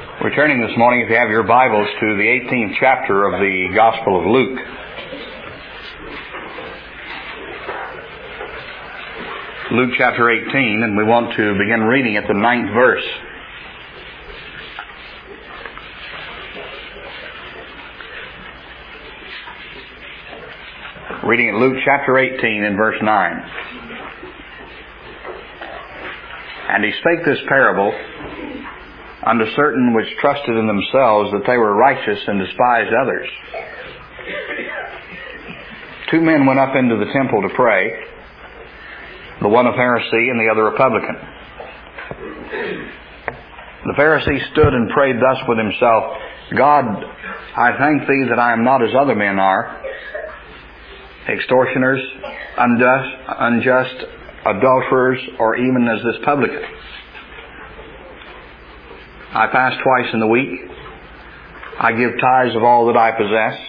We're turning this morning, if you have your Bibles, to the 18th chapter of the Gospel of Luke. Luke chapter 18, and we want to begin reading at the 9th verse. Reading at Luke chapter 18 and verse 9. And he spake this parable unto certain which trusted in themselves that they were righteous and despised others. Two men went up into the temple to pray, the one a Pharisee and the other a publican. The Pharisee stood and prayed thus with himself, God, I thank thee that I am not as other men are, extortioners, unjust, adulterers, or even as this publican. I fast twice in the week. I give tithes of all that I possess.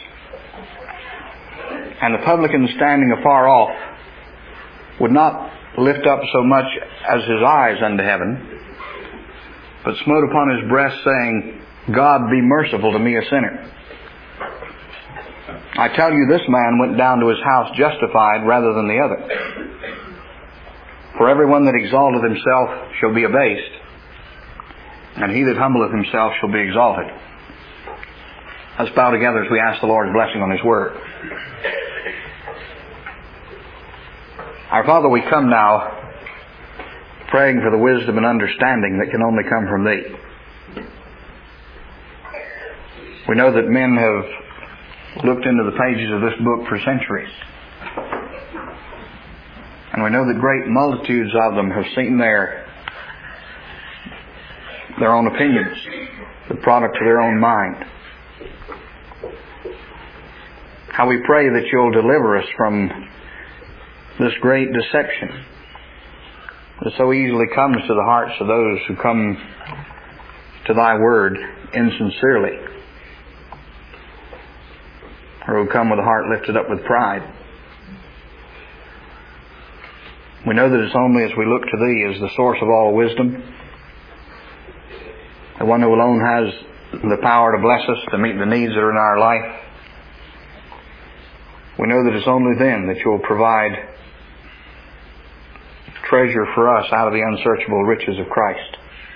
And the publican, standing afar off, would not lift up so much as his eyes unto heaven, but smote upon his breast, saying, God, be merciful to me, a sinner. I tell you, this man went down to his house justified rather than the other. For everyone that exalteth himself shall be abased, and he that humbleth himself shall be exalted. Let's bow together as we ask the Lord's blessing on His Word. Our Father, we come now praying for the wisdom and understanding that can only come from Thee. We know that men have looked into the pages of this book for centuries. And we know that great multitudes of them have seen their own opinions, the product of their own mind. How we pray that You'll deliver us from this great deception that so easily comes to the hearts of those who come to Thy Word insincerely, or who come with a heart lifted up with pride. We know that it's only as we look to Thee as the source of all wisdom, the one who alone has the power to bless us, to meet the needs that are in our life. We know that it's only then that You'll provide treasure for us out of the unsearchable riches of Christ.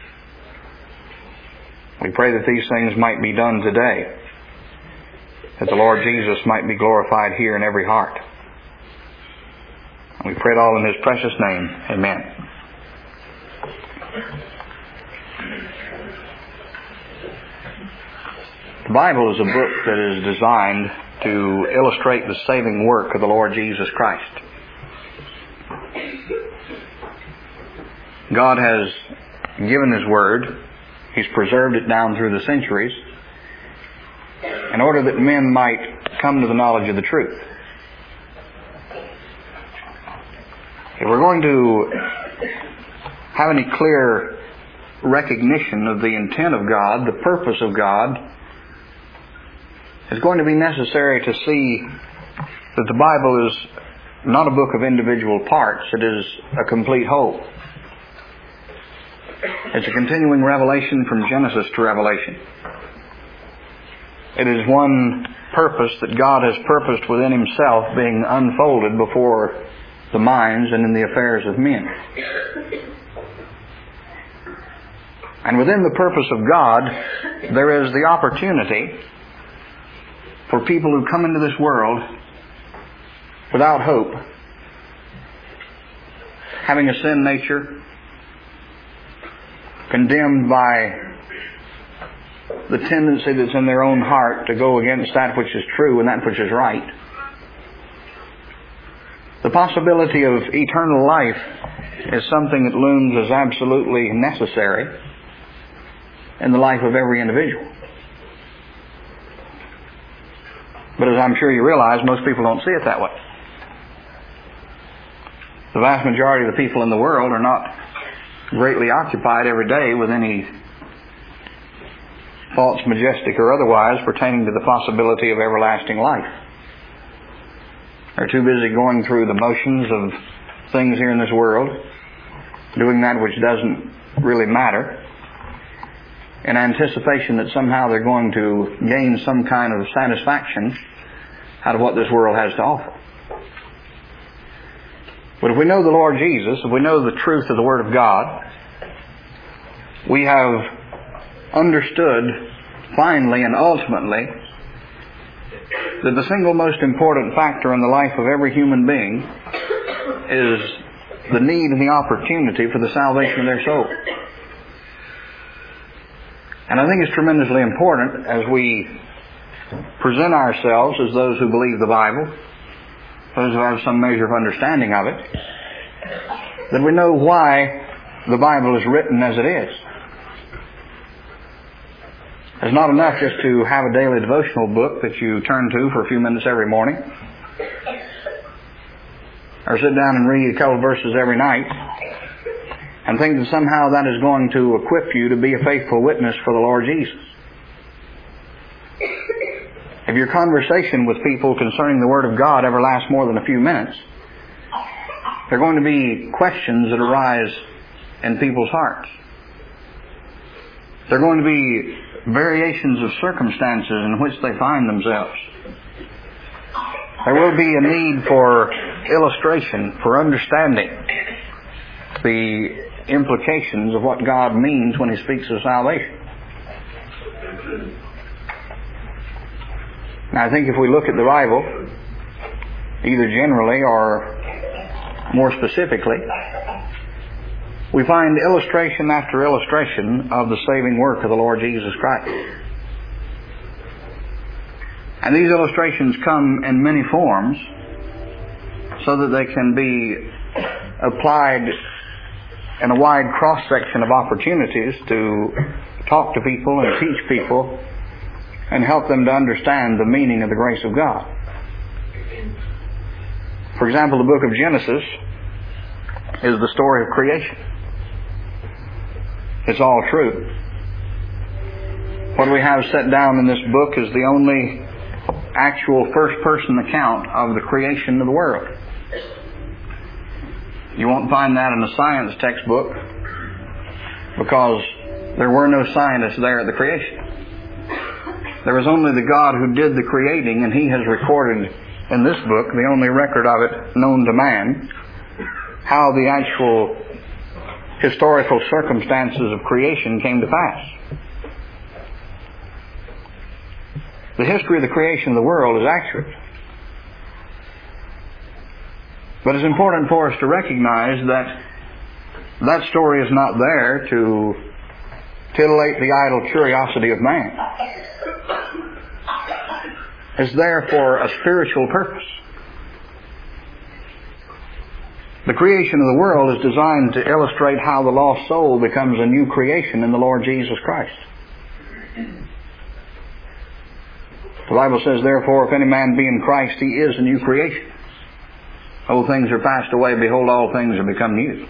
We pray that these things might be done today, that the Lord Jesus might be glorified here in every heart. We pray it all in His precious name. Amen. The Bible is a book that is designed to illustrate the saving work of the Lord Jesus Christ. God has given His Word. He's preserved it down through the centuries in order that men might come to the knowledge of the truth. If we're going to have any clear recognition of the intent of God, the purpose of God, it's going to be necessary to see that the Bible is not a book of individual parts. It is a complete whole. It's a continuing revelation from Genesis to Revelation. It is one purpose that God has purposed within Himself being unfolded before the minds and in the affairs of men. And within the purpose of God, there is the opportunity for people who come into this world without hope, having a sin nature, condemned by the tendency that's in their own heart to go against that which is true and that which is right. The possibility of eternal life is something that looms as absolutely necessary in the life of every individual. But as I'm sure you realize, most people don't see it that way. The vast majority of the people in the world are not greatly occupied every day with any thoughts, majestic or otherwise, pertaining to the possibility of everlasting life. They're too busy going through the motions of things here in this world, doing that which doesn't really matter, in anticipation that somehow they're going to gain some kind of satisfaction out of what this world has to offer. But if we know the Lord Jesus, if we know the truth of the Word of God, we have understood finally and ultimately that the single most important factor in the life of every human being is the need and the opportunity for the salvation of their soul. And I think it's tremendously important as we present ourselves as those who believe the Bible, those who have some measure of understanding of it, that we know why the Bible is written as it is. It's not enough just to have a daily devotional book that you turn to for a few minutes every morning, or sit down and read a couple of verses every night, and think that somehow that is going to equip you to be a faithful witness for the Lord Jesus. If your conversation with people concerning the Word of God ever lasts more than a few minutes, there are going to be questions that arise in people's hearts. There are going to be variations of circumstances in which they find themselves. There will be a need for illustration, for understanding the implications of what God means when He speaks of salvation. Now, I think if we look at the Bible, either generally or more specifically, we find illustration after illustration of the saving work of the Lord Jesus Christ. And these illustrations come in many forms so that they can be applied in a wide cross-section of opportunities to talk to people and teach people and help them to understand the meaning of the grace of God. For example, the book of Genesis is the story of creation. It's all true. What we have set down in this book is the only actual first-person account of the creation of the world. You won't find that in a science textbook because there were no scientists there at the creation. There was only the God who did the creating, and He has recorded in this book, the only record of it known to man, how the actual historical circumstances of creation came to pass. The history of the creation of the world is accurate. But it's important for us to recognize that that story is not there to titillate the idle curiosity of man. It's there for a spiritual purpose. The creation of the world is designed to illustrate how the lost soul becomes a new creation in the Lord Jesus Christ. The Bible says, therefore, if any man be in Christ, he is a new creation. Old things are passed away, behold, all things are become new.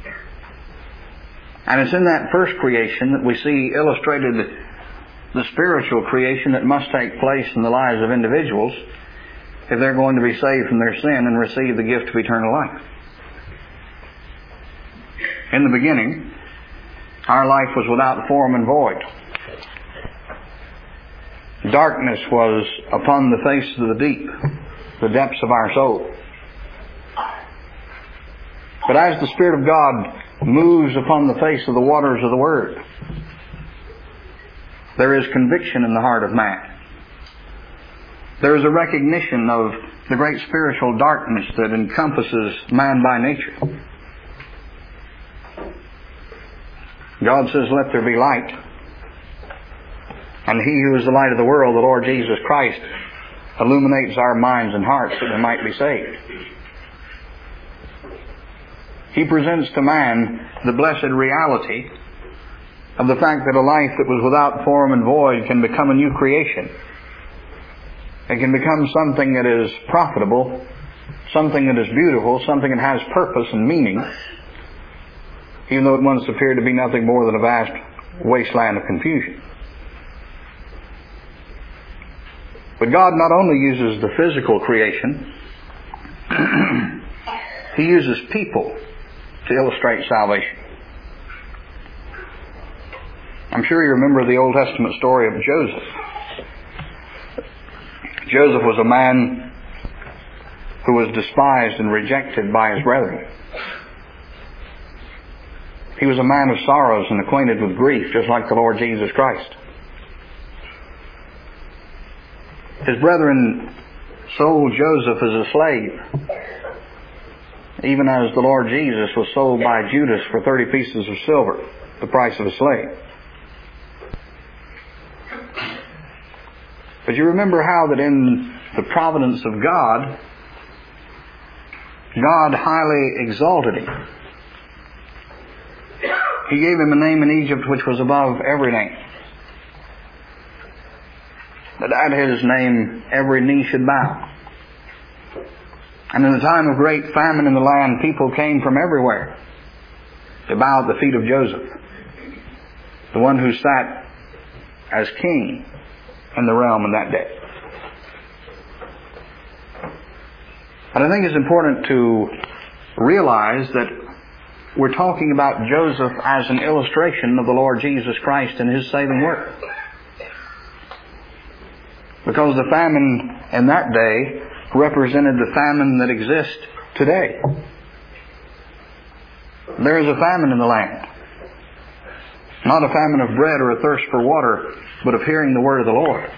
And it's in that first creation that we see illustrated the spiritual creation that must take place in the lives of individuals if they're going to be saved from their sin and receive the gift of eternal life. In the beginning, our life was without form and void. Darkness was upon the face of the deep, the depths of our soul. But as the Spirit of God moves upon the face of the waters of the Word, there is conviction in the heart of man. There is a recognition of the great spiritual darkness that encompasses man by nature. God says, let there be light. And He who is the light of the world, the Lord Jesus Christ, illuminates our minds and hearts that we might be saved. He presents to man the blessed reality of the fact that a life that was without form and void can become a new creation. It can become something that is profitable, something that is beautiful, something that has purpose and meaning, even though it once appeared to be nothing more than a vast wasteland of confusion. But God not only uses the physical creation, He uses people to illustrate salvation. I'm sure you remember the Old Testament story of Joseph. Joseph was a man who was despised and rejected by his brethren. He was a man of sorrows and acquainted with grief, just like the Lord Jesus Christ. His brethren sold Joseph as a slave, even as the Lord Jesus was sold by Judas for 30 pieces of silver, the price of a slave. But you remember how that in the providence of God, God highly exalted him. He gave him a name in Egypt which was above every name, that at his name every knee should bow. And in the time of great famine in the land, people came from everywhere to bow at the feet of Joseph, the one who sat as king in the realm in that day. But I think it's important to realize that we're talking about Joseph as an illustration of the Lord Jesus Christ and His saving work. Because the famine in that day represented the famine that exists today. There is a famine in the land. Not a famine of bread or a thirst for water, but of hearing the word of the Lord.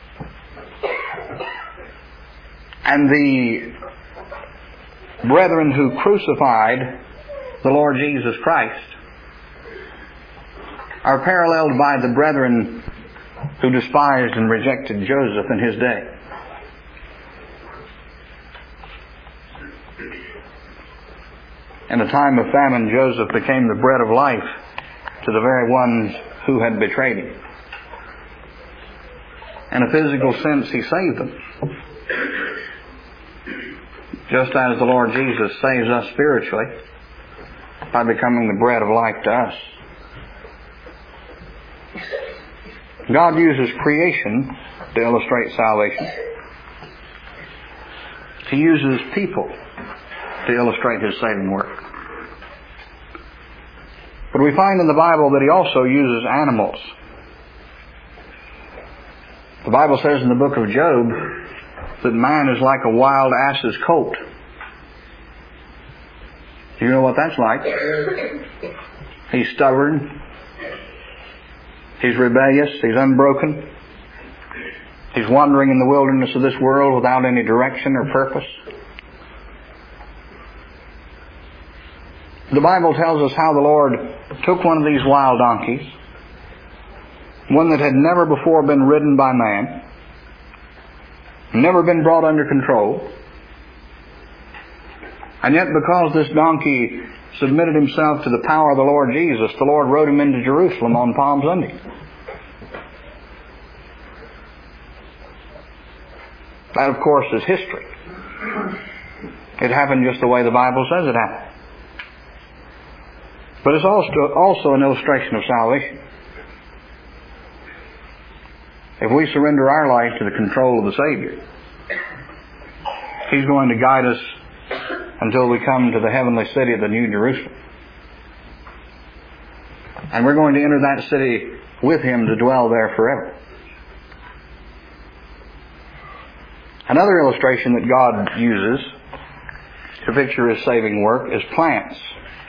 And the brethren who crucified the Lord Jesus Christ are paralleled by the brethren who despised and rejected Joseph in his day. In a time of famine, Joseph became the bread of life to the very ones who had betrayed him. In a physical sense, he saved them, just as the Lord Jesus saves us spiritually by becoming the bread of life to us. God uses creation to illustrate salvation. He uses people to illustrate His saving work. But we find in the Bible that He also uses animals. The Bible says in the book of Job that man is like a wild ass's colt. Do you know what that's like? He's stubborn. He's rebellious. He's unbroken. He's wandering in the wilderness of this world without any direction or purpose. The Bible tells us how the Lord took one of these wild donkeys, one that had never before been ridden by man, never been brought under control, and yet because this donkey submitted himself to the power of the Lord Jesus, the Lord rode him into Jerusalem on Palm Sunday. That, of course, is history. It happened just the way the Bible says it happened. But it's also an illustration of salvation. If we surrender our life to the control of the Savior, He's going to guide us until we come to the heavenly city of the New Jerusalem. And we're going to enter that city with Him to dwell there forever. Another illustration that God uses to picture His saving work is plants.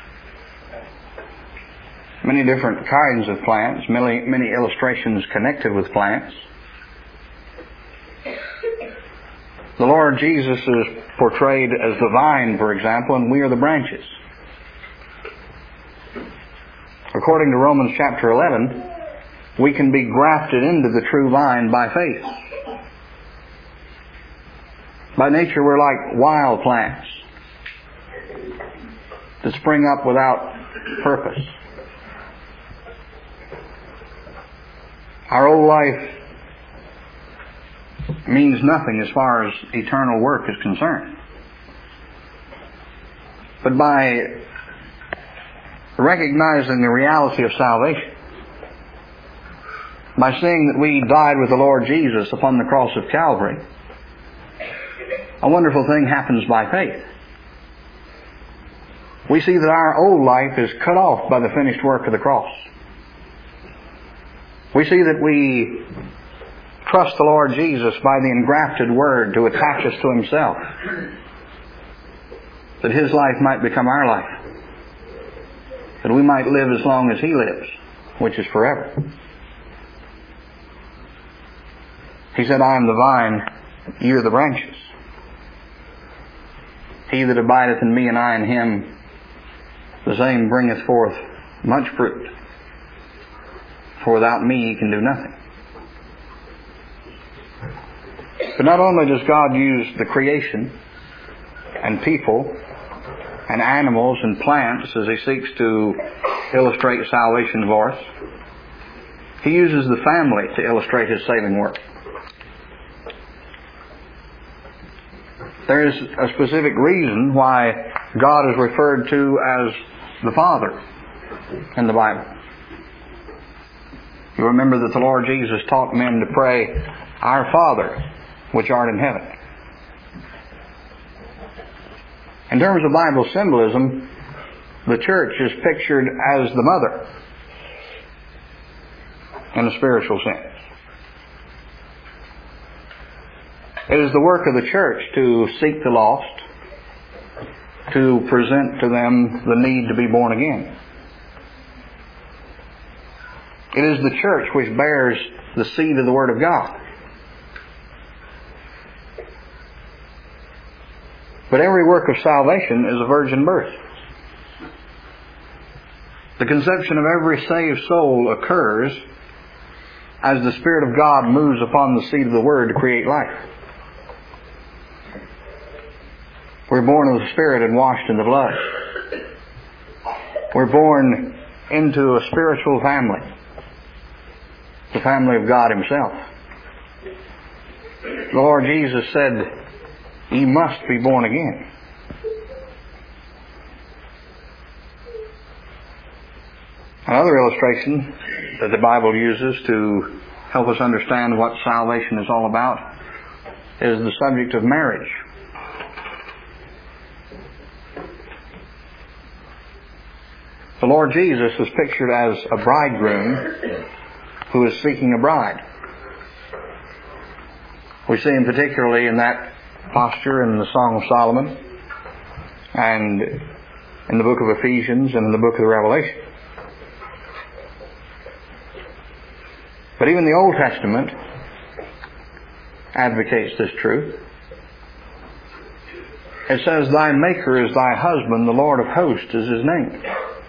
Many different kinds of plants, many illustrations connected with plants. The Lord Jesus is portrayed as the vine, for example, and we are the branches. According to Romans chapter 11, we can be grafted into the true vine by faith. By nature, we're like wild plants that spring up without purpose. Our old life means nothing as far as eternal work is concerned. But by recognizing the reality of salvation, by seeing that we died with the Lord Jesus upon the cross of Calvary, a wonderful thing happens by faith. We see that our old life is cut off by the finished work of the cross. We see that we trust the Lord Jesus by the engrafted Word to attach us to Himself, that His life might become our life, that we might live as long as He lives, which is forever. He said, I am the vine, ye are the branches. He that abideth in me and I in him, the same bringeth forth much fruit. For without me ye can do nothing. But not only does God use the creation and people and animals and plants as He seeks to illustrate salvation for us, He uses the family to illustrate His saving work. There is a specific reason why God is referred to as the Father in the Bible. You remember that the Lord Jesus taught men to pray, Our Father, which art in heaven. In terms of Bible symbolism, the church is pictured as the mother in a spiritual sense. It is the work of the church to seek the lost, to present to them the need to be born again. It is the church which bears the seed of the Word of God. But every work of salvation is a virgin birth. The conception of every saved soul occurs as the Spirit of God moves upon the seed of the Word to create life. We're born of the Spirit and washed in the blood. We're born into a spiritual family, the family of God Himself. The Lord Jesus said, Ye must be born again. Another illustration that the Bible uses to help us understand what salvation is all about is the subject of marriage. The Lord Jesus is pictured as a bridegroom who is seeking a bride. We see Him particularly in that posture in the Song of Solomon and in the book of Ephesians and in the book of the Revelation. But even the Old Testament advocates this truth. It says, Thy Maker is thy husband, the Lord of hosts is His name.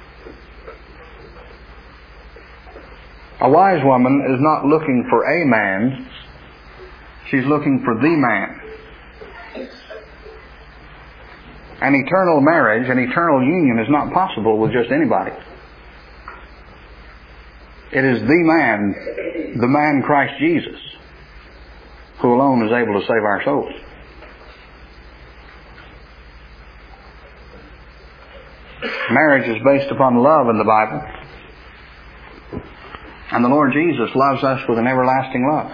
A wise woman is not looking for a man, she's looking for the man. An eternal marriage, an eternal union is not possible with just anybody. It is the man Christ Jesus, who alone is able to save our souls. Marriage is based upon love in the Bible. And the Lord Jesus loves us with an everlasting love.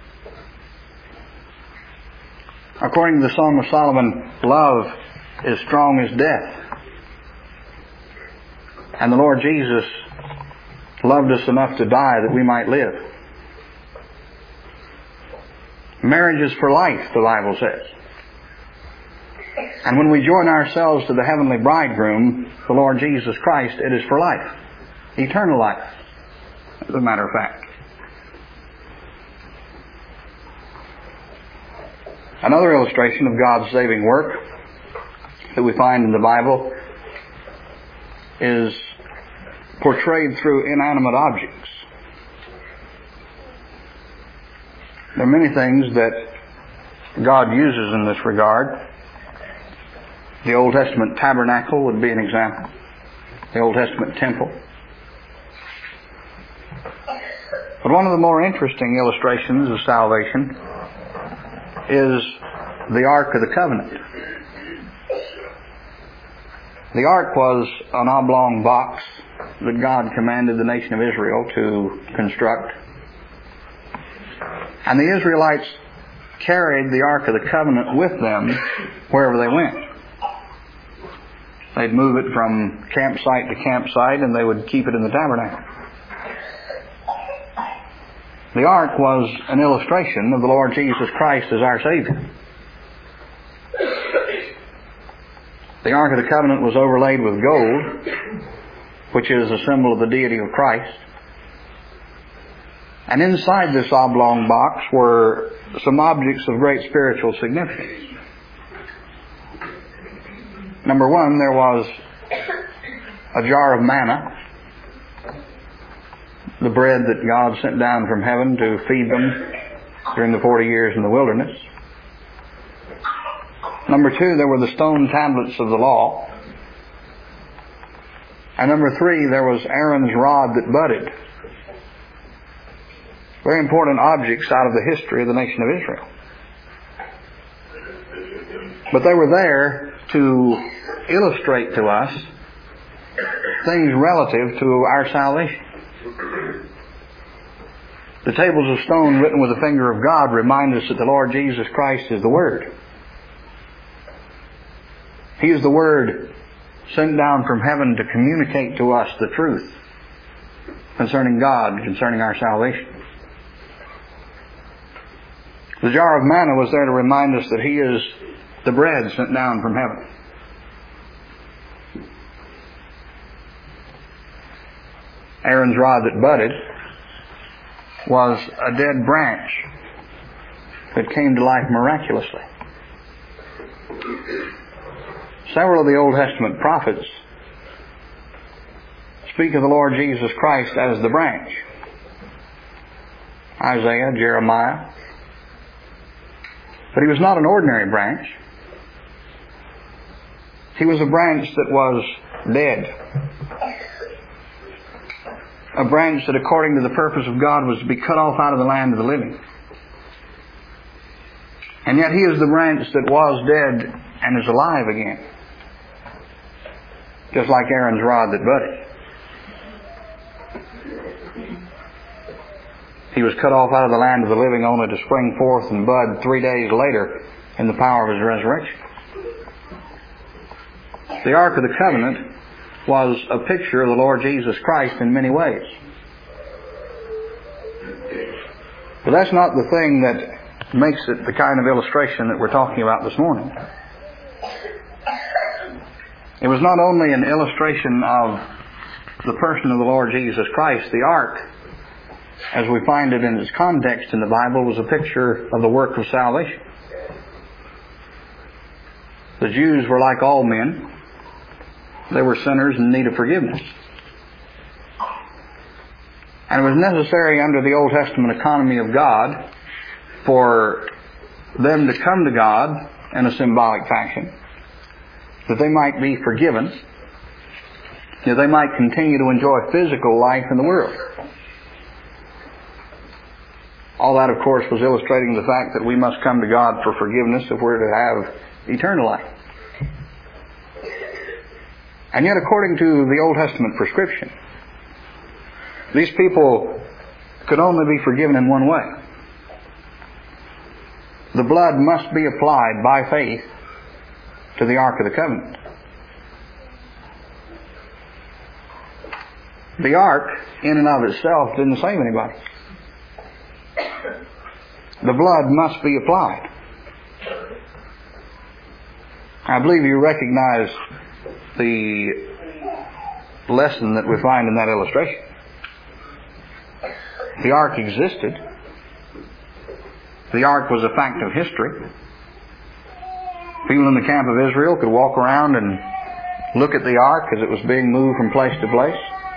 According to the Song of Solomon, love is strong as death. And the Lord Jesus loved us enough to die that we might live. Marriage is for life, the Bible says. And when we join ourselves to the heavenly bridegroom, the Lord Jesus Christ, it is for life. Eternal life, as a matter of fact. Another illustration of God's saving work that we find in the Bible is portrayed through inanimate objects. There are many things that God uses in this regard. The Old Testament tabernacle would be an example. The Old Testament temple. But one of the more interesting illustrations of salvation is the Ark of the Covenant. The Ark was an oblong box that God commanded the nation of Israel to construct. And the Israelites carried the Ark of the Covenant with them wherever they went. They'd move it from campsite to campsite and they would keep it in the tabernacle. The ark was an illustration of the Lord Jesus Christ as our Savior. The Ark of the Covenant was overlaid with gold, which is a symbol of the deity of Christ. And inside this oblong box were some objects of great spiritual significance. Number one, there was a jar of manna, the bread that God sent down from heaven to feed them during the 40 years in the wilderness. Number two, there were the stone tablets of the law. And number three, there was Aaron's rod that budded. Very important objects out of the history of the nation of Israel. But they were there to illustrate to us things relative to our salvation. The tables of stone written with the finger of God remind us that the Lord Jesus Christ is the Word. He is the Word sent down from heaven to communicate to us the truth concerning God, concerning our salvation. The jar of manna was there to remind us that He is the bread sent down from heaven. Aaron's rod that budded was a dead branch that came to life miraculously. Several of the Old Testament prophets speak of the Lord Jesus Christ as the branch. Isaiah, Jeremiah. But He was not an ordinary branch. He was a branch that was dead. A branch that, according to the purpose of God, was to be cut off out of the land of the living. And yet He is the branch that was dead and is alive again. Just like Aaron's rod that budded. He was cut off out of the land of the living only to spring forth and bud 3 days later in the power of His resurrection. The Ark of the Covenant was a picture of the Lord Jesus Christ in many ways. But that's not the thing that makes it the kind of illustration that we're talking about this morning. It was not only an illustration of the person of the Lord Jesus Christ. The ark, as we find it in its context in the Bible, was a picture of the work of salvation. The Jews were like all men. They were sinners in need of forgiveness. And it was necessary under the Old Testament economy of God for them to come to God in a symbolic fashion, that they might be forgiven, that they might continue to enjoy physical life in the world. All that, of course, was illustrating the fact that we must come to God for forgiveness if we're to have eternal life. And yet, according to the Old Testament prescription, these people could only be forgiven in one way. The blood must be applied by faith to the Ark of the Covenant. The Ark, in and of itself, didn't save anybody. The blood must be applied. I believe you recognize the lesson that we find in that illustration. The ark existed. The ark was a fact of history. People in the camp of Israel could walk around and look at the ark as it was being moved from place to place.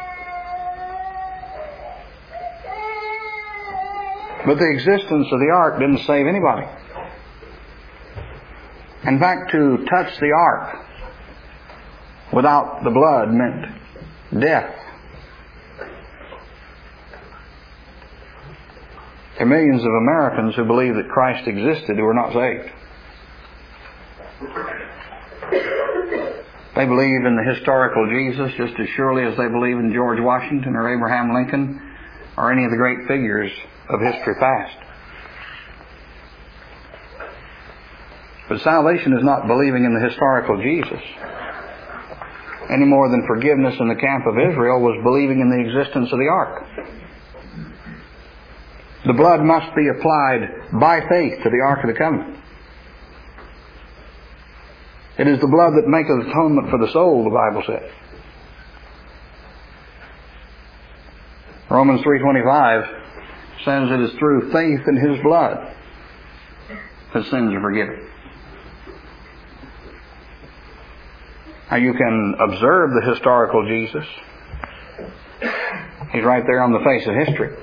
But the existence of the ark didn't save anybody. In fact, to touch the ark without the blood meant death. There are millions of Americans who believe that Christ existed who are not saved. They believe in the historical Jesus just as surely as they believe in George Washington or Abraham Lincoln or any of the great figures of history past. But salvation is not believing in the historical Jesus, any more than forgiveness in the camp of Israel was believing in the existence of the ark. The blood must be applied by faith to the Ark of the Covenant. It is the blood that maketh atonement for the soul, the Bible says. Romans 3:25 says it is through faith in His blood that sins are forgiven. Now you can observe the historical Jesus. He's right there on the face of history.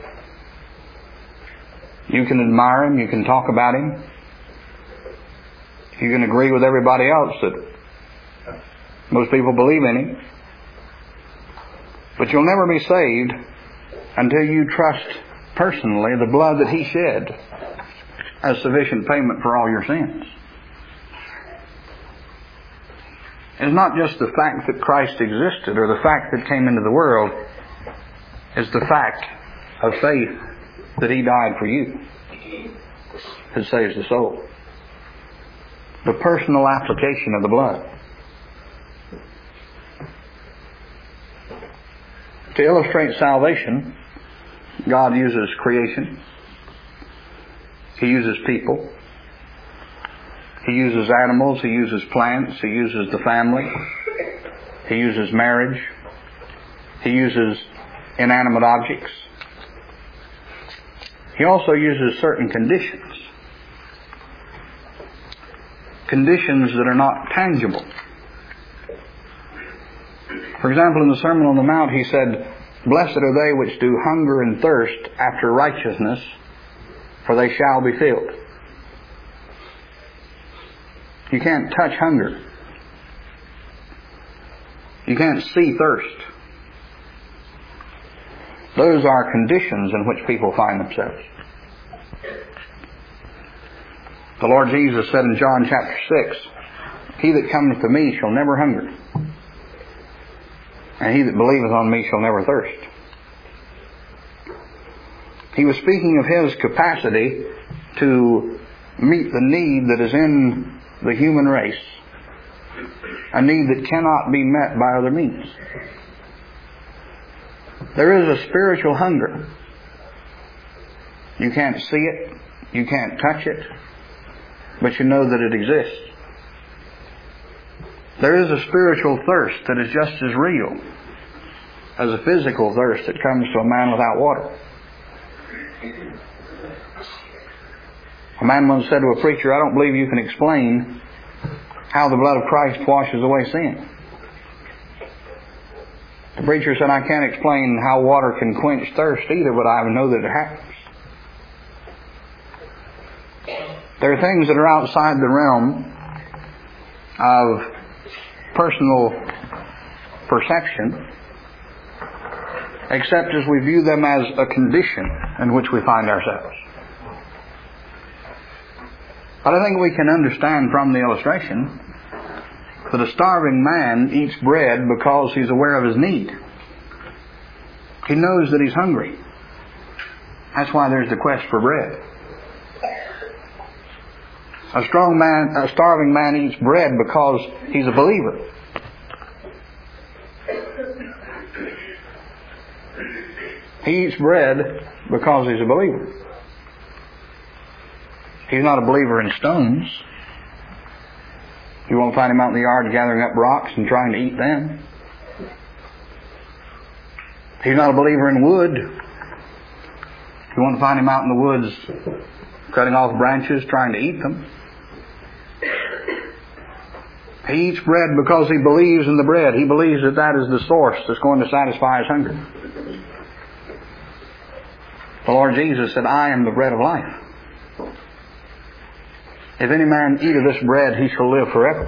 You can admire Him, you can talk about Him. You can agree with everybody else that most people believe in Him. But you'll never be saved until you trust personally the blood that He shed as sufficient payment for all your sins. It's not just the fact that Christ existed or the fact that came into the world. It's the fact of faith that He died for you that saves the soul. The personal application of the blood. To illustrate salvation, God uses creation. He uses people. He uses animals. He uses plants. He uses the family. He uses marriage. He uses inanimate objects. He also uses certain conditions. Conditions that are not tangible. For example, in the Sermon on the Mount, He said, "Blessed are they which do hunger and thirst after righteousness, for they shall be filled." You can't touch hunger. You can't see thirst. Those are conditions in which people find themselves. The Lord Jesus said in John chapter 6, "He that cometh to me shall never hunger, and he that believeth on me shall never thirst." He was speaking of His capacity to meet the need that is in the human race, a need that cannot be met by other means. There is a spiritual hunger. You can't see it, you can't touch it, but you know that it exists. There is a spiritual thirst that is just as real as a physical thirst that comes to a man without water. A man once said to a preacher, "I don't believe you can explain how the blood of Christ washes away sin." The preacher said, "I can't explain how water can quench thirst either, but I know that it happens." There are things that are outside the realm of personal perception, except as we view them as a condition in which we find ourselves. But I think we can understand from the illustration that a starving man eats bread because he's aware of his need. He knows that he's hungry. That's why there's the quest for bread. A starving man eats bread because he's a believer. He eats bread because he's a believer. He's not a believer in stones. You won't find him out in the yard gathering up rocks and trying to eat them. He's not a believer in wood. You won't find him out in the woods cutting off branches trying to eat them. He eats bread because he believes in the bread. He believes that that is the source that's going to satisfy his hunger. The Lord Jesus said, "I am the bread of life. If any man eat of this bread, he shall live forever."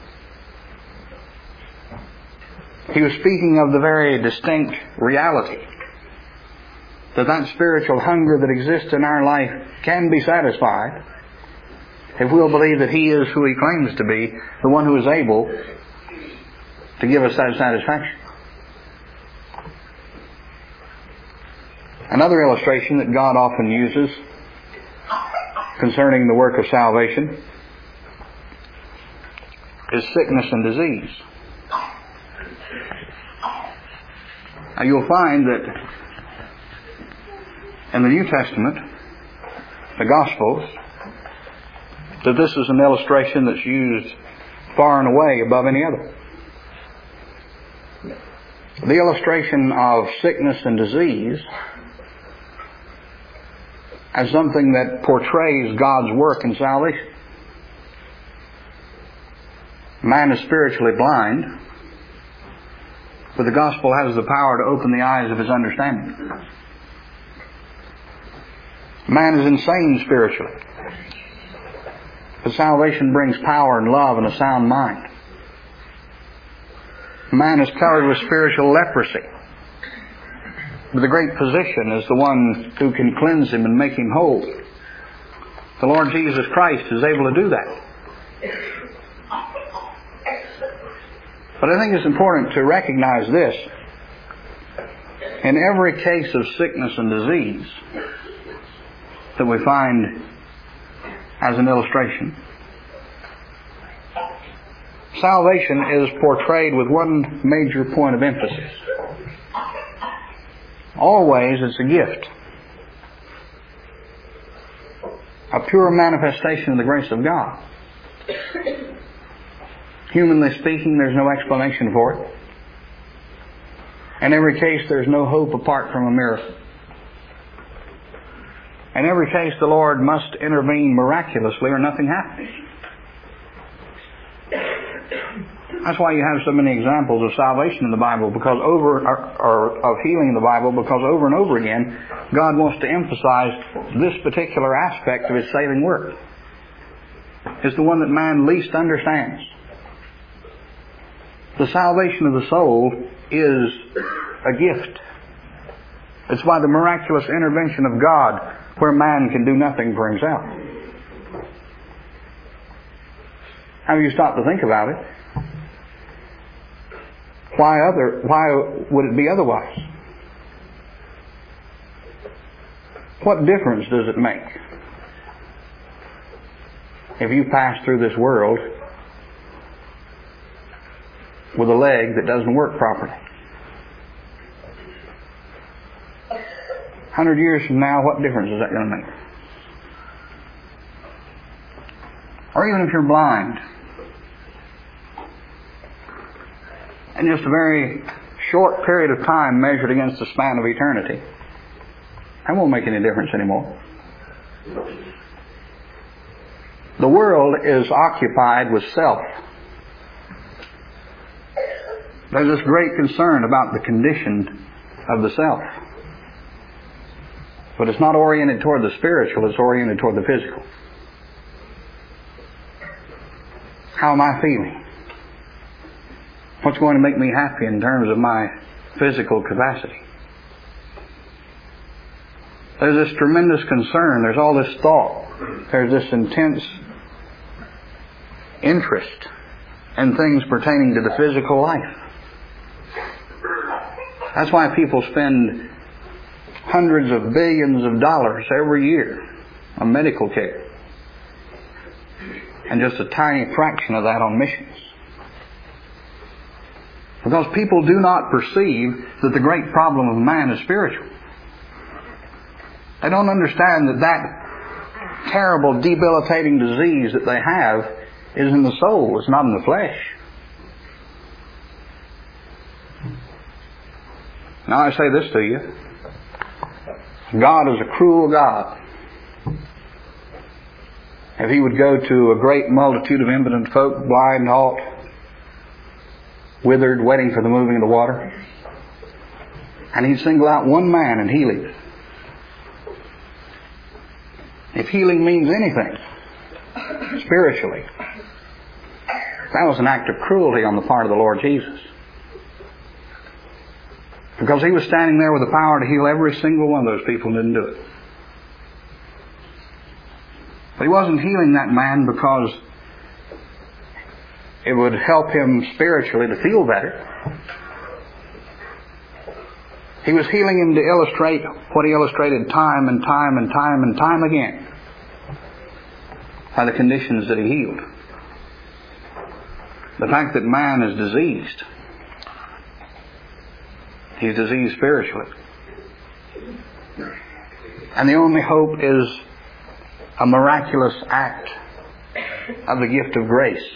He was speaking of the very distinct reality that spiritual hunger that exists in our life can be satisfied if we'll believe that He is who He claims to be, the one who is able to give us that satisfaction. Another illustration that God often uses concerning the work of salvation is sickness and disease. Now you'll find that in the New Testament the Gospels that this is an illustration that's used far and away above any other. The illustration of sickness and disease as something that portrays God's work in salvation. Man is spiritually blind, but the gospel has the power to open the eyes of his understanding. Man is insane spiritually, but salvation brings power and love and a sound mind. Man is covered with spiritual leprosy, but the great physician is the one who can cleanse him and make him whole. The Lord Jesus Christ is able to do that. But I think it's important to recognize this. In every case of sickness and disease that we find as an illustration, salvation is portrayed with one major point of emphasis. Always it's a gift. A pure manifestation of the grace of God. Humanly speaking, there's no explanation for it. In every case, there's no hope apart from a miracle. In every case, the Lord must intervene miraculously or nothing happens. That's why you have so many examples of salvation in the Bible, because of healing in the Bible, because over and over again, God wants to emphasize this particular aspect of His saving work. It's the one that man least understands. The salvation of the soul is a gift. It's by the miraculous intervention of God where man can do nothing for himself. Have you stopped to think about it? Why would it be otherwise? What difference does it make if you pass through this world with a leg that doesn't work properly? 100 years from now, what difference is that going to make? Or even if you're blind, in just a very short period of time measured against the span of eternity, that won't make any difference anymore. The world is occupied with self. There's this great concern about the condition of the self. But it's not oriented toward the spiritual, it's oriented toward the physical. How am I feeling? What's going to make me happy in terms of my physical capacity? There's this tremendous concern. There's all this thought. There's this intense interest in things pertaining to the physical life. That's why people spend hundreds of billions of dollars every year on medical care, and just a tiny fraction of that on missions. Because people do not perceive that the great problem of man is spiritual. They don't understand that that terrible, debilitating disease that they have is in the soul, it's not in the flesh. Now I say this to you. God is a cruel God. If He would go to a great multitude of impotent folk, blind, halt, withered, waiting for the moving of the water, and He'd single out one man and heal him. If healing means anything, spiritually, that was an act of cruelty on the part of the Lord Jesus. Because He was standing there with the power to heal every single one of those people and didn't do it. But He wasn't healing that man because it would help him spiritually to feel better. He was healing him to illustrate what He illustrated time and time and time and time again by the conditions that He healed. The fact that man is diseased. He's diseased spiritually. And the only hope is a miraculous act of the gift of grace.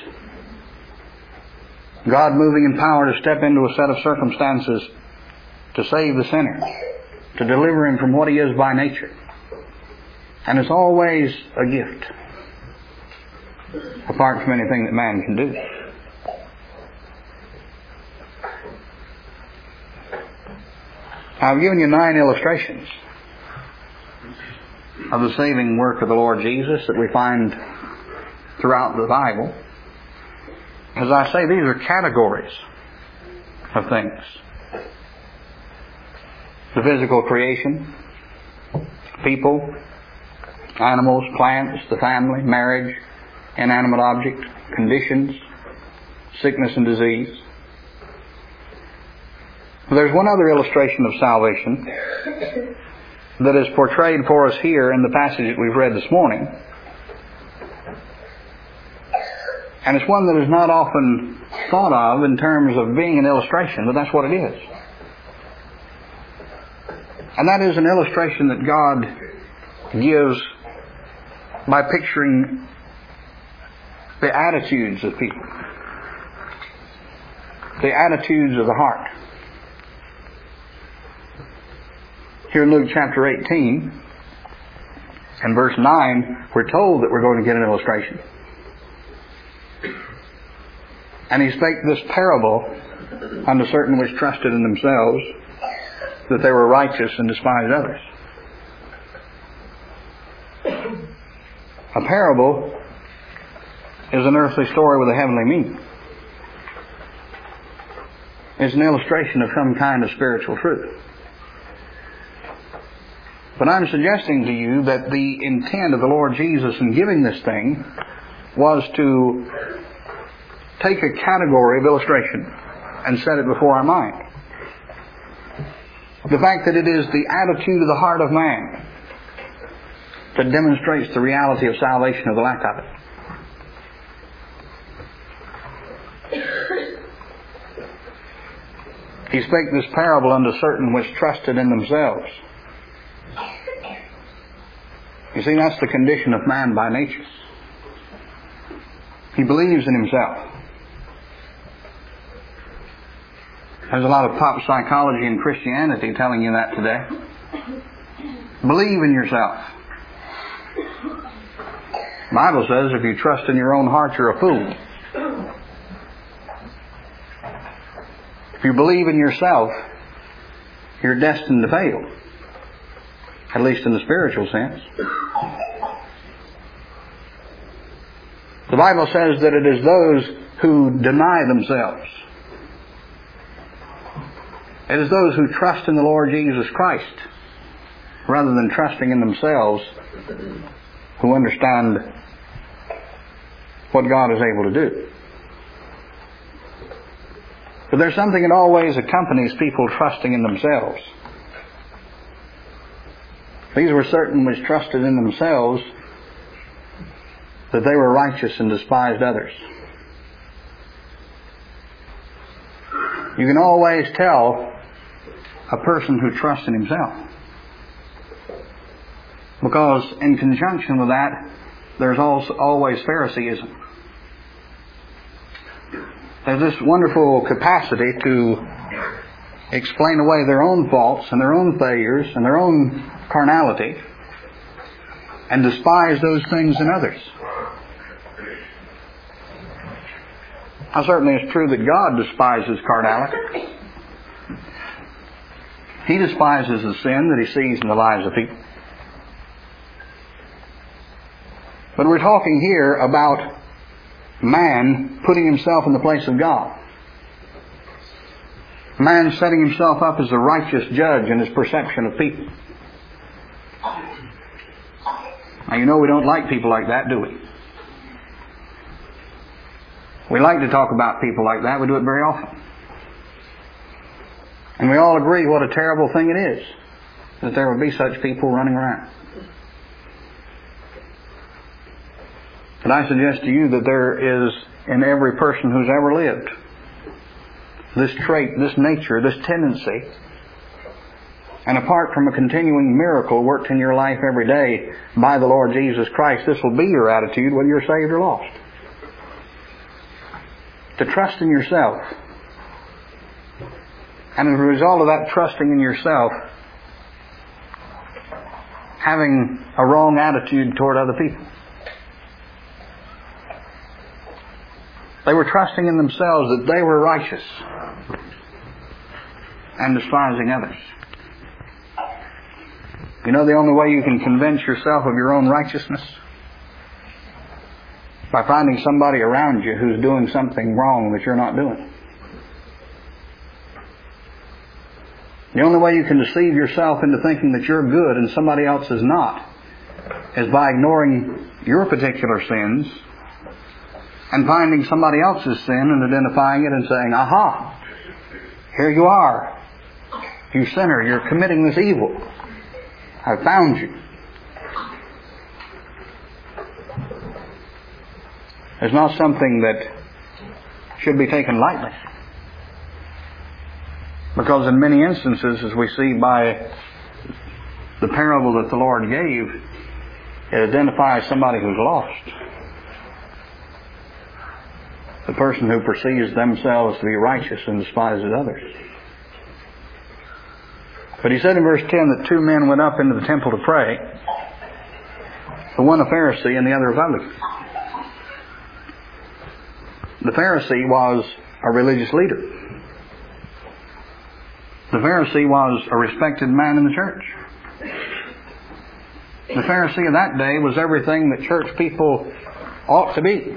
God moving in power to step into a set of circumstances to save the sinner, to deliver him from what he is by nature. And it's always a gift, apart from anything that man can do. I've given you 9 illustrations of the saving work of the Lord Jesus that we find throughout the Bible. As I say, these are categories of things. The physical creation, people, animals, plants, the family, marriage, inanimate object, conditions, sickness and disease. There's one other illustration of salvation that is portrayed for us here in the passage that we've read this morning. And it's one that is not often thought of in terms of being an illustration, but that's what it is. And that is an illustration that God gives by picturing the attitudes of people, the attitudes of the heart. Here in Luke chapter 18 and verse 9, we're told that we're going to get an illustration. And he spake this parable unto certain which trusted in themselves that they were righteous and despised others. A parable is an earthly story with a heavenly meaning. It's an illustration of some kind of spiritual truth. But I'm suggesting to you that the intent of the Lord Jesus in giving this thing was to take a category of illustration and set it before our mind. The fact that it is the attitude of the heart of man that demonstrates the reality of salvation or the lack of it. He spake this parable unto certain which trusted in themselves. You see, that's the condition of man by nature. He believes in himself. There's a lot of pop psychology and Christianity telling you that today. Believe in yourself. The Bible says if you trust in your own heart, you're a fool. If you believe in yourself, you're destined to fail. At least in the spiritual sense. The Bible says that it is those who deny themselves. It is those who trust in the Lord Jesus Christ rather than trusting in themselves who understand what God is able to do. But there's something that always accompanies people trusting in themselves. These were certain which trusted in themselves that they were righteous and despised others. You can always tell a person who trusts in himself, because in conjunction with that, there's also always Phariseeism. There's this wonderful capacity to explain away their own faults and their own failures and their own carnality and despise those things in others. Now, certainly it's true that God despises carnality. He despises the sin that He sees in the lives of people. But we're talking here about man putting himself in the place of God. Man setting himself up as a righteous judge in his perception of people. Now, you know we don't like people like that, do we? We like to talk about people like that. We do it very often. And we all agree what a terrible thing it is that there would be such people running around. But I suggest to you that there is in every person who's ever lived this trait, this nature, this tendency. And apart from a continuing miracle worked in your life every day by the Lord Jesus Christ, this will be your attitude whether you're saved or lost. To trust in yourself. And as a result of that trusting in yourself, having a wrong attitude toward other people. They were trusting in themselves that they were righteous and despising others. You know the only way you can convince yourself of your own righteousness? By finding somebody around you who's doing something wrong that you're not doing. The only way you can deceive yourself into thinking that you're good and somebody else is not is by ignoring your particular sins and finding somebody else's sin and identifying it and saying, aha, here you are. You sinner, you're committing this evil. I found you. It's not something that should be taken lightly. Because in many instances, as we see by the parable that the Lord gave, it identifies somebody who's lost. The person who perceives themselves to be righteous and despises others. But he said in verse 10 that two men went up into the temple to pray. The one a Pharisee and the other a publican. The Pharisee was a religious leader. The Pharisee was a respected man in the church. The Pharisee of that day was everything that church people ought to be.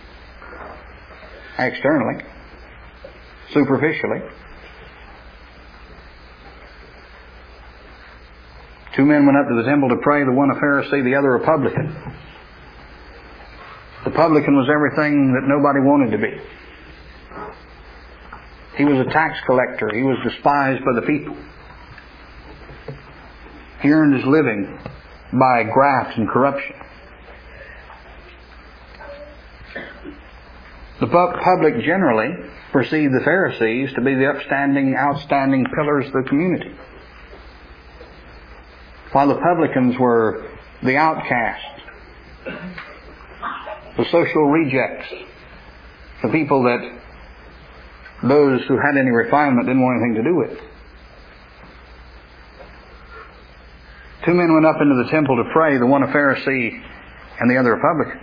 Externally. Superficially. Two men went up to the temple to pray, the one a Pharisee, the other a publican. The publican was everything that nobody wanted to be. He was a tax collector. He was despised by the people. He earned his living by graft and corruption. The public generally perceived the Pharisees to be the upstanding, outstanding pillars of the community, while the publicans were the outcasts, the social rejects, the people that those who had any refinement didn't want anything to do with. Two men went up into the temple to pray, the one a Pharisee and the other a publican.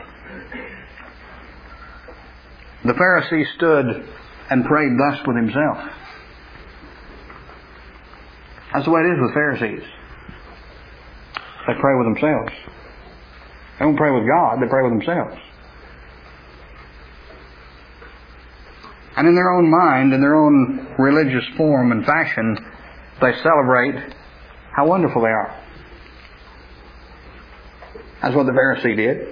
The Pharisee stood and prayed thus with himself. That's the way it is with Pharisees. They pray with themselves. They don't pray with God, they pray with themselves. And in their own mind, in their own religious form and fashion, they celebrate how wonderful they are. That's what the Pharisee did.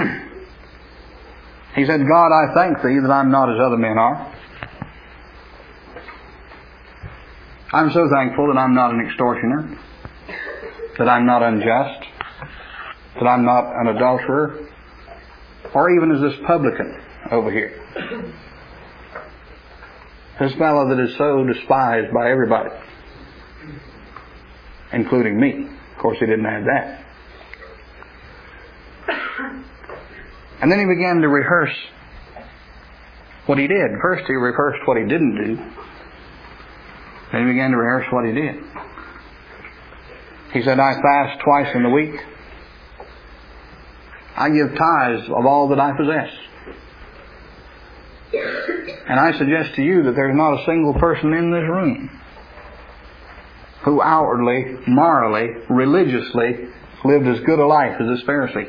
He said, God, I thank Thee that I'm not as other men are. I'm so thankful that I'm not an extortioner, that I'm not unjust, that I'm not an adulterer, or even as this publican over here. This fellow that is so despised by everybody, including me. Of course, he didn't have that. And then he began to rehearse what he did. First, he rehearsed what he didn't do. Then he began to rehearse what he did. He said, I fast twice in the week. I give tithes of all that I possess. And I suggest to you that there's not a single person in this room who outwardly, morally, religiously lived as good a life as this Pharisee.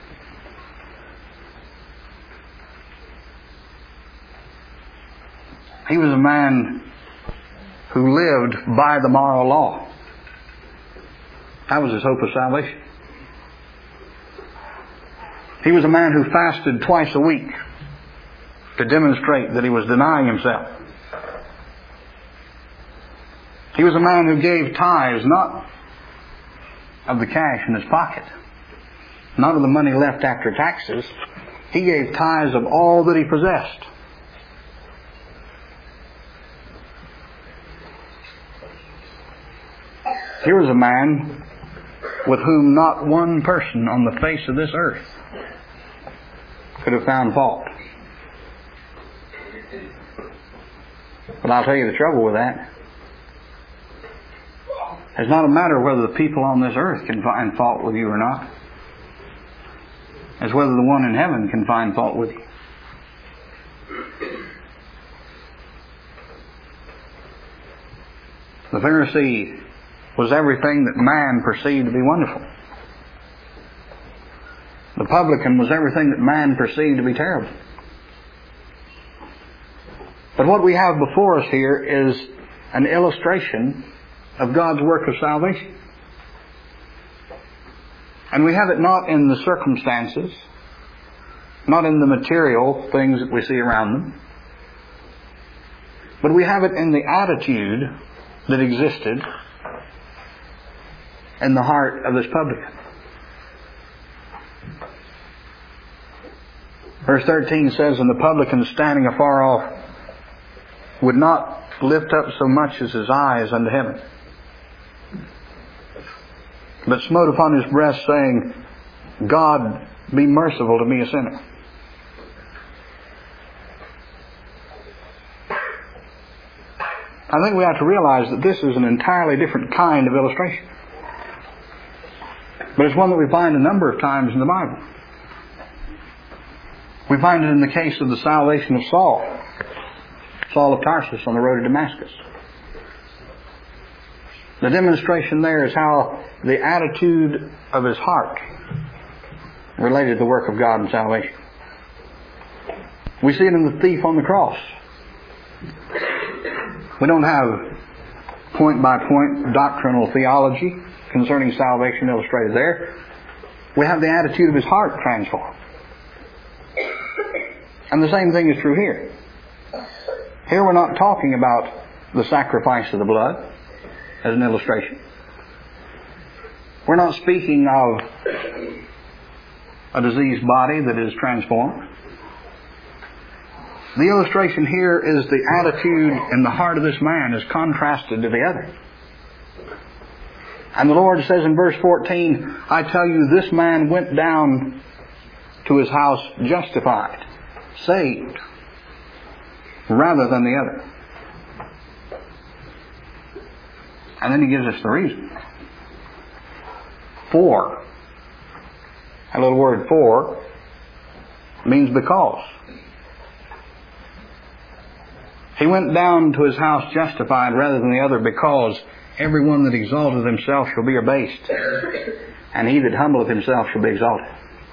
He was a man who lived by the moral law. That was his hope of salvation. He was a man who fasted twice a week to demonstrate that he was denying himself. He was a man who gave tithes, not of the cash in his pocket, not of the money left after taxes. He gave tithes of all that he possessed. Here was a man with whom not one person on the face of this earth could have found fault. But I'll tell you the trouble with that. It's not a matter of whether the people on this earth can find fault with you or not. It's whether the one in heaven can find fault with you. The Pharisee was everything that man perceived to be wonderful. The publican was everything that man perceived to be terrible. But what we have before us here is an illustration of God's work of salvation. And we have it not in the circumstances, not in the material things that we see around them, but we have it in the attitude that existed in the heart of this publican. Verse 13 says, "And the publican standing afar off would not lift up so much as his eyes unto heaven, but smote upon his breast, saying, God, be merciful to me, a sinner." I think we have to realize that this is an entirely different kind of illustration. But it's one that we find a number of times in the Bible. We find it in the case of the salvation of Saul of Tarsus on the road to Damascus. The demonstration there is how the attitude of his heart related to the work of God and salvation. We see it in the thief on the cross. We don't have point-by-point doctrinal theology concerning salvation illustrated there. We have the attitude of his heart transformed. And the same thing is true here. Here we're not talking about the sacrifice of the blood as an illustration. We're not speaking of a diseased body that is transformed. The illustration here is the attitude in the heart of this man is contrasted to the other. And the Lord says in verse 14, "I tell you, this man went down to his house justified, saved, rather than the other." And then he gives us the reason. For. That little word "for" means because. He went down to his house justified rather than the other, because everyone that exalteth himself shall be abased, and he that humbleth himself shall be exalted.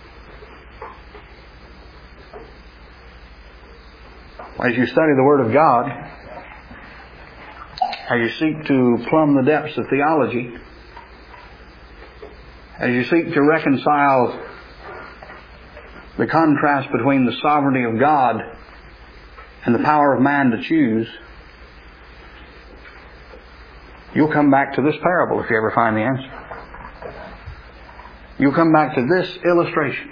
As you study the Word of God, as you seek to plumb the depths of theology, as you seek to reconcile the contrast between the sovereignty of God and the power of man to choose, you'll come back to this parable if you ever find the answer. You'll come back to this illustration.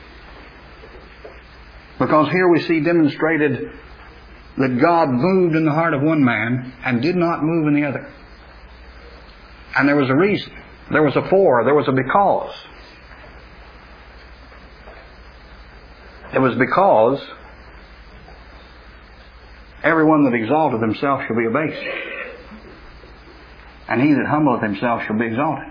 Because here we see demonstrated that God moved in the heart of one man and did not move in the other. And there was a reason. There was a for. There was a because. It was because everyone that exalteth himself shall be abased, and he that humbleth himself shall be exalted.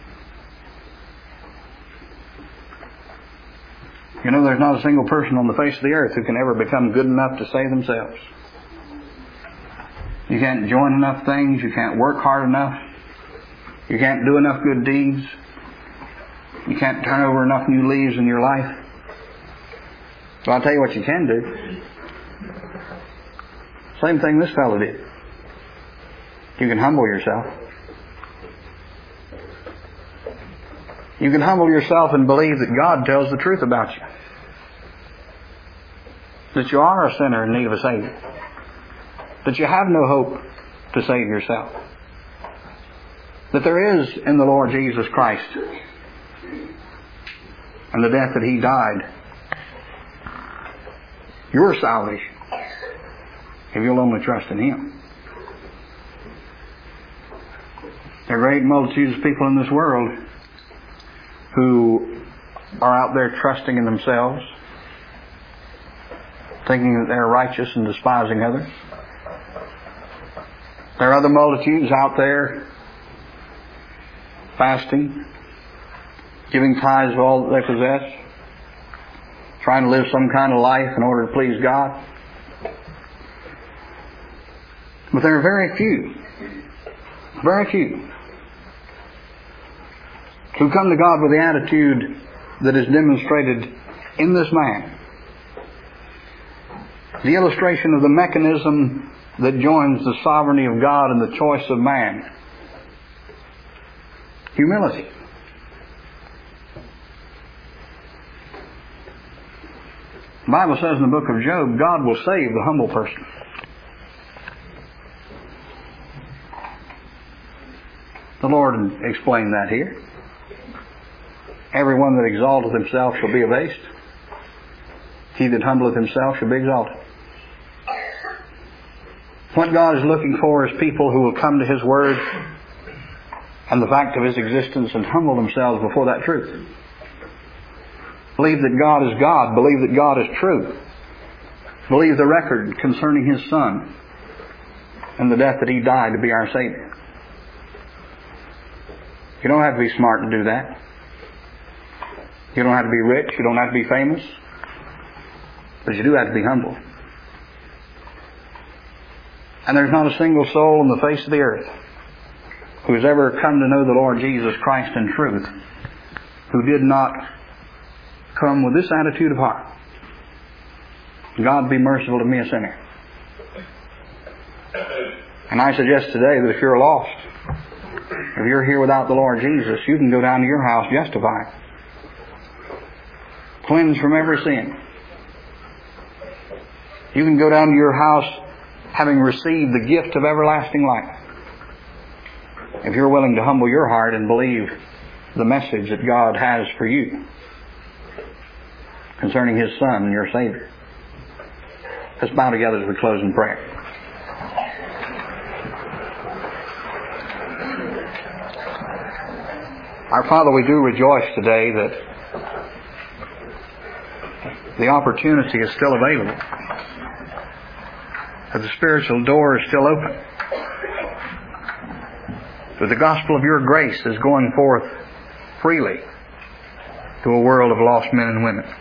You know, there's not a single person on the face of the earth who can ever become good enough to save themselves. You can't join enough things. You can't work hard enough. You can't do enough good deeds. You can't turn over enough new leaves in your life. So I'll tell you what you can do. Same thing this fellow did. You can humble yourself. You can humble yourself and believe that God tells the truth about you. That you are a sinner in need of a Savior. That you have no hope to save yourself. That there is in the Lord Jesus Christ and the death that He died your salvation, if you'll only trust in Him. There are great multitudes of people in this world who are out there trusting in themselves, thinking that they're righteous and despising others. There are other multitudes out there fasting, giving tithes of all that they possess, trying to live some kind of life in order to please God. But there are very few who come to God with the attitude that is demonstrated in this man. The illustration of the mechanism that joins the sovereignty of God and the choice of man. Humility. The Bible says in the book of Job, God will save the humble person. The Lord explained that here. Everyone that exalteth himself shall be abased. He that humbleth himself shall be exalted. What God is looking for is people who will come to His Word and the fact of His existence and humble themselves before that truth. Believe that God is God. Believe that God is true. Believe the record concerning His Son and the death that He died to be our Savior. You don't have to be smart to do that. You don't have to be rich. You don't have to be famous. But you do have to be humble. And there's not a single soul on the face of the earth who has ever come to know the Lord Jesus Christ in truth who did not come with this attitude of heart. God be merciful to me, a sinner. And I suggest today that if you're lost, if you're here without the Lord Jesus, you can go down to your house justified, cleansed from every sin. You can go down to your house having received the gift of everlasting life, if you're willing to humble your heart and believe the message that God has for you concerning His Son, your Savior. Let's bow together as we close in prayer. Our Father, we do rejoice today that the opportunity is still available, that the spiritual door is still open, that the gospel of your grace is going forth freely to a world of lost men and women.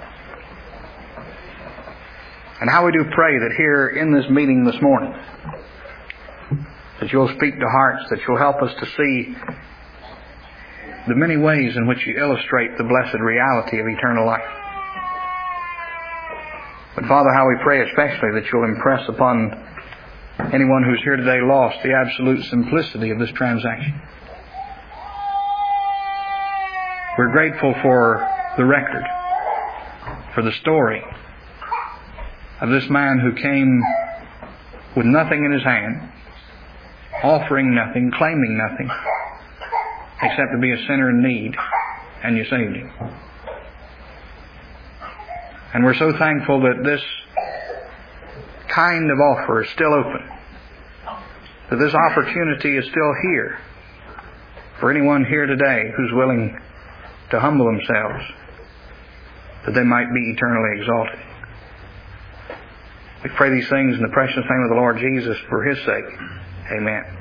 And how we do pray that here in this meeting this morning, that you'll speak to hearts, that you'll help us to see the many ways in which you illustrate the blessed reality of eternal life. But Father, how we pray especially that you'll impress upon anyone who's here today lost the absolute simplicity of this transaction. We're grateful for the record, for the story of this man who came with nothing in his hand, offering nothing, claiming nothing, except to be a sinner in need, and you saved him. And we're so thankful that this kind of offer is still open, that this opportunity is still here for anyone here today who's willing to humble themselves, that they might be eternally exalted. We pray these things in the precious name of the Lord Jesus for His sake. Amen.